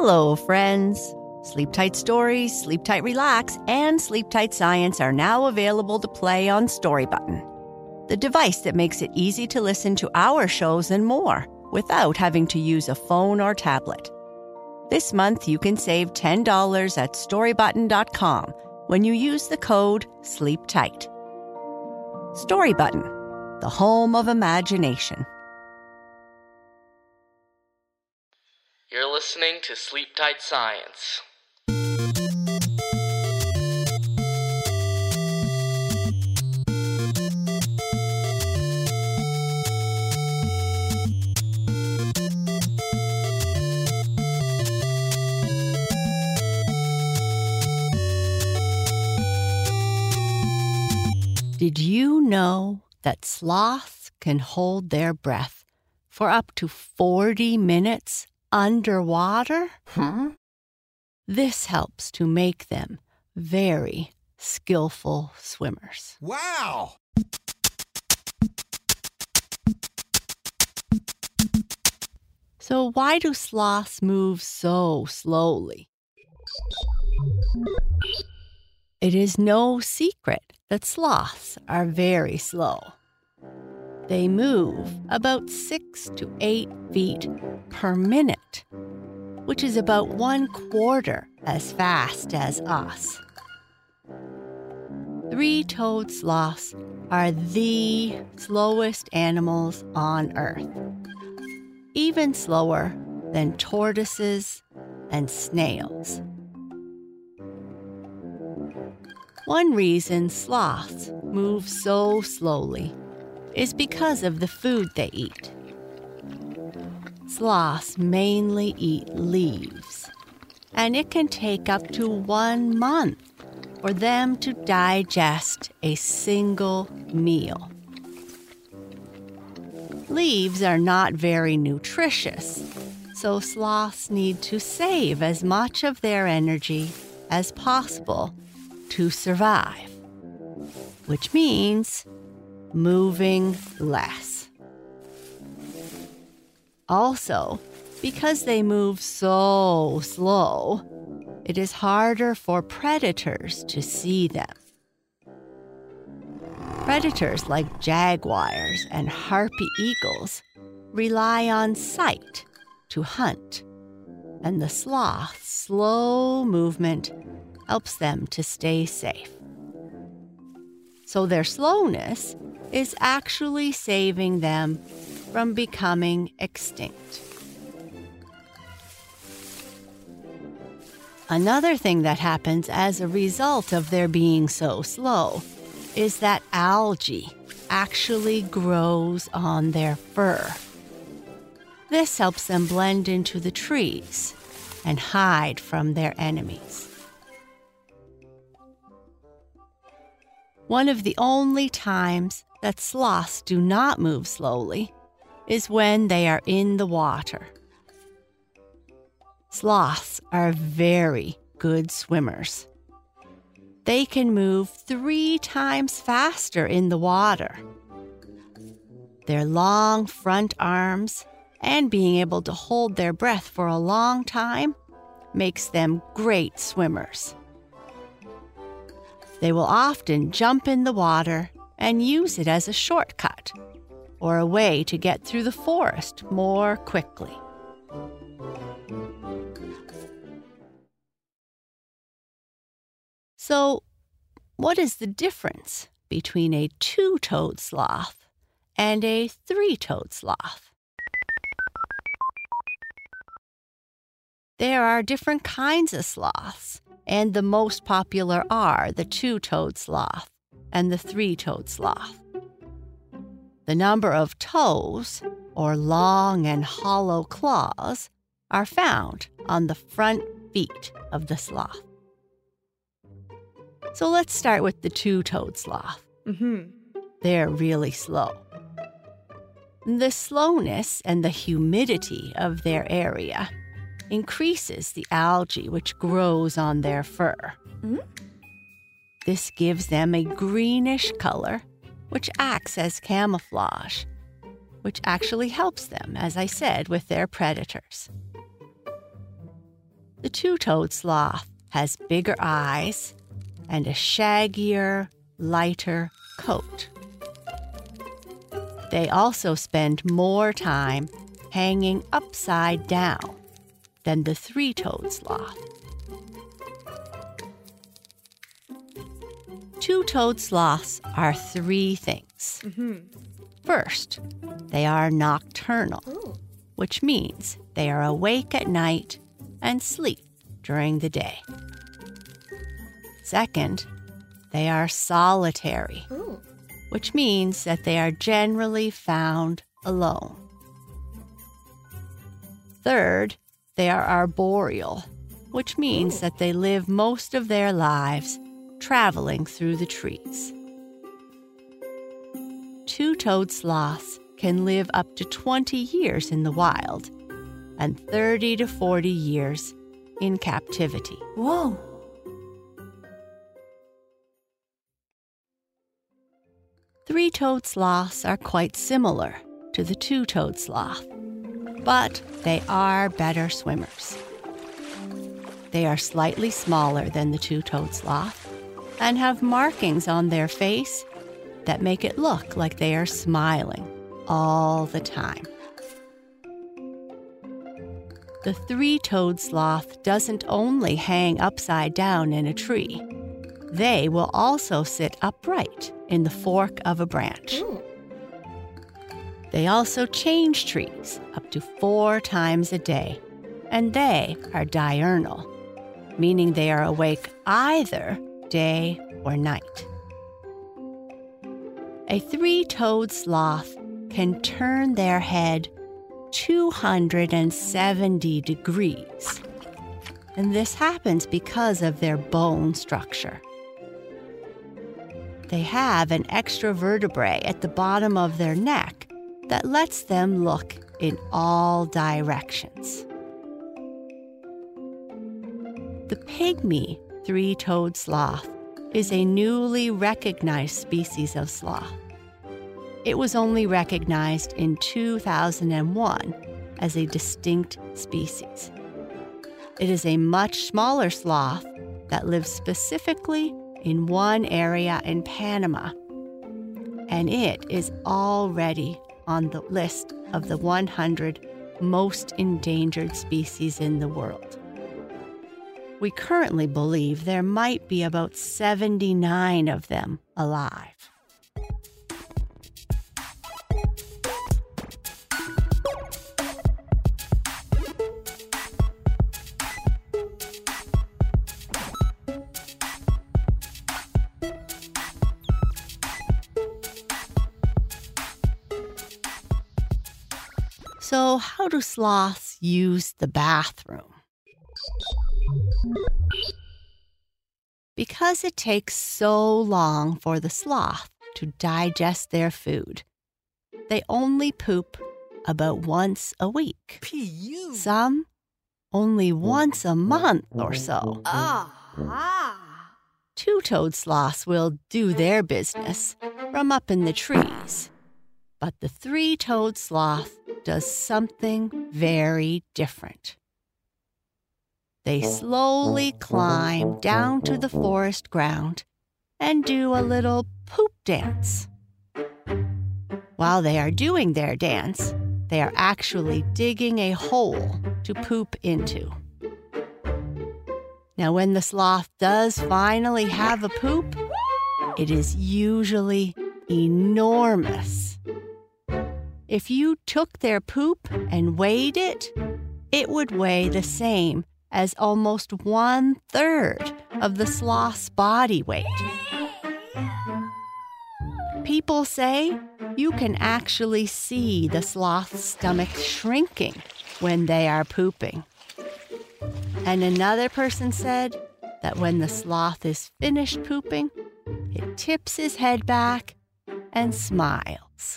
Hello, friends. Sleep Tight Stories, Sleep Tight Relax, and Sleep Tight Science are now available to play on Storybutton, the device that makes it easy to listen to our shows and more without having to use a phone or tablet. This month, you can save $10 at storybutton.com when you use the code SLEEPTIGHT. Storybutton, the home of imagination. You're listening to Sleep Tight Science. Did you know that sloths can hold their breath for up to 40 minutes underwater? This helps to make them very skillful swimmers. Wow! So why do sloths move so slowly? It is no secret that sloths are very slow. They move about 6 to 8 feet per minute, which is about 1/4 as fast as us. Three-toed sloths are the slowest animals on Earth, even slower than tortoises and snails. One reason sloths move so slowly is because of the food they eat. Sloths mainly eat leaves, and it can take up to 1 month for them to digest a single meal. Leaves are not very nutritious, so sloths need to save as much of their energy as possible to survive, which means moving less. Also, because they move so slow, it is harder for predators to see them. Predators like jaguars and harpy eagles rely on sight to hunt, and the sloth's slow movement helps them to stay safe. So their slowness is actually saving them from becoming extinct. Another thing that happens as a result of their being so slow is that algae actually grows on their fur. This helps them blend into the trees and hide from their enemies. One of the only times that sloths do not move slowly is when they are in the water. Sloths are very good swimmers. They can move 3 times faster in the water. Their long front arms and being able to hold their breath for a long time makes them great swimmers. They will often jump in the water and use it as a shortcut or a way to get through the forest more quickly. So, what is the difference between a 2-toed sloth and a 3-toed sloth? There are different kinds of sloths, and the most popular are the 2-toed sloth and the 3-toed sloth. The number of toes, or long and hollow claws, are found on the front feet of the sloth. So let's start with the 2-toed sloth. They're really slow. The slowness and the humidity of their area increases the algae which grows on their fur. This gives them a greenish color, which acts as camouflage, which actually helps them, as I said, with their predators. The two-toed sloth has bigger eyes and a shaggier, lighter coat. They also spend more time hanging upside down than the three-toed sloth. Two-toed sloths are three things. First, they are nocturnal, which means they are awake at night and sleep during the day. Second, they are solitary, which means that they are generally found alone. Third, they are arboreal, which means that they live most of their lives traveling through the trees. Two-toed sloths can live up to 20 years in the wild and 30 to 40 years in captivity. Whoa! Three-toed sloths are quite similar to the two-toed sloth, but they are better swimmers. They are slightly smaller than the two-toed sloth and have markings on their face that make it look like they are smiling all the time. The three-toed sloth doesn't only hang upside down in a tree. They will also sit upright in the fork of a branch. They also change trees up to 4 times a day, and they are diurnal, meaning they are awake either day or night. A three-toed sloth can turn their head 270 degrees, and this happens because of their bone structure. They have an extra vertebrae at the bottom of their neck that lets them look in all directions. The pygmy three-toed sloth is a newly recognized species of sloth. It was only recognized in 2001 as a distinct species. It is a much smaller sloth that lives specifically in one area in Panama, and it is already on the list of the 100 most endangered species in the world. We currently believe there might be about 79 of them alive. So, how do sloths use the bathroom? Because it takes so long for the sloth to digest their food, they only poop about once a week. Some only once a month or so. Two-toed sloths will do their business from up in the trees, but the three-toed sloth does something very different. They slowly climb down to the forest ground and do a little poop dance. While they are doing their dance, they are actually digging a hole to poop into. Now, when the sloth does finally have a poop, it is usually enormous. If you took their poop and weighed it, it would weigh the same as almost 1/3 of the sloth's body weight. People say you can actually see the sloth's stomach shrinking when they are pooping. And another person said that when the sloth is finished pooping, it tips his head back and smiles.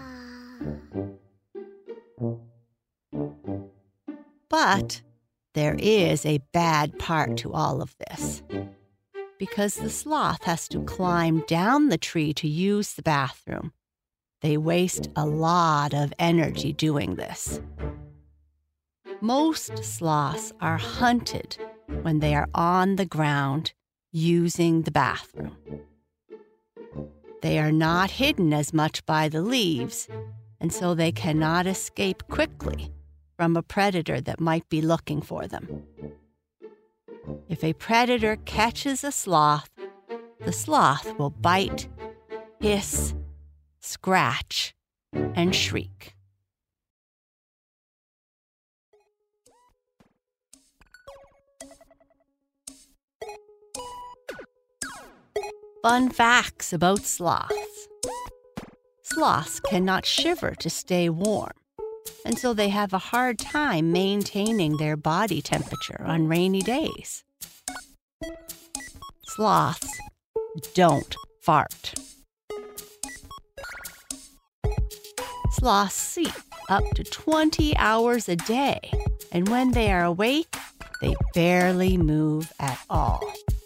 But there is a bad part to all of this. Because the sloth has to climb down the tree to use the bathroom, they waste a lot of energy doing this. Most sloths are hunted when they are on the ground using the bathroom. They are not hidden as much by the leaves, and so they cannot escape quickly from a predator that might be looking for them. If a predator catches a sloth, the sloth will bite, hiss, scratch, and shriek. Fun facts about sloths. Sloths cannot shiver to stay warm, and so they have a hard time maintaining their body temperature on rainy days. Sloths don't fart. Sloths sleep up to 20 hours a day, and when they are awake, they barely move at all.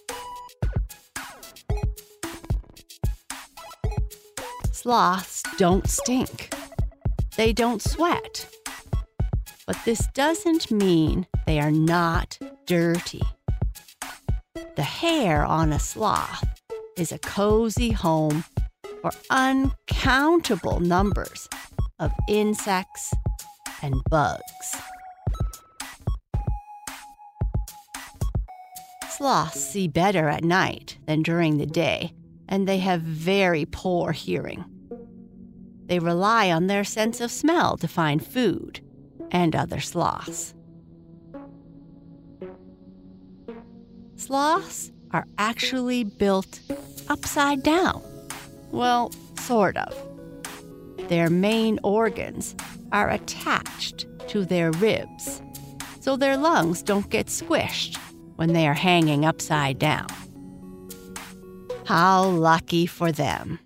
Sloths don't stink. They don't sweat. But this doesn't mean they are not dirty. The hair on a sloth is a cozy home for uncountable numbers of insects and bugs. Sloths see better at night than during the day, and they have very poor hearing. They rely on their sense of smell to find food and other sloths. Sloths are actually built upside down. Well, sort of. Their main organs are attached to their ribs, so their lungs don't get squished when they are hanging upside down. How lucky for them.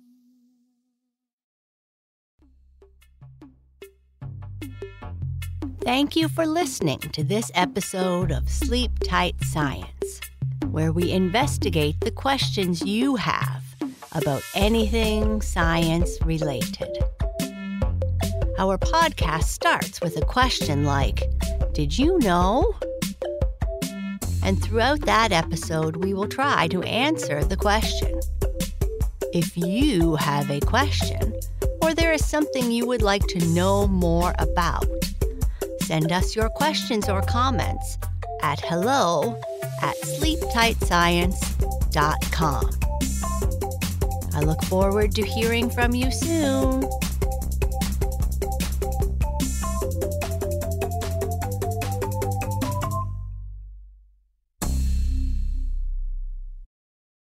Thank you for listening to this episode of Sleep Tight Science, where we investigate the questions you have about anything science related. Our podcast starts with a question like, "Did you know?" And throughout that episode, we will try to answer the question. If you have a question, or there is something you would like to know more about, send us your questions or comments at hello@sleeptightscience.com. I look forward to hearing from you soon.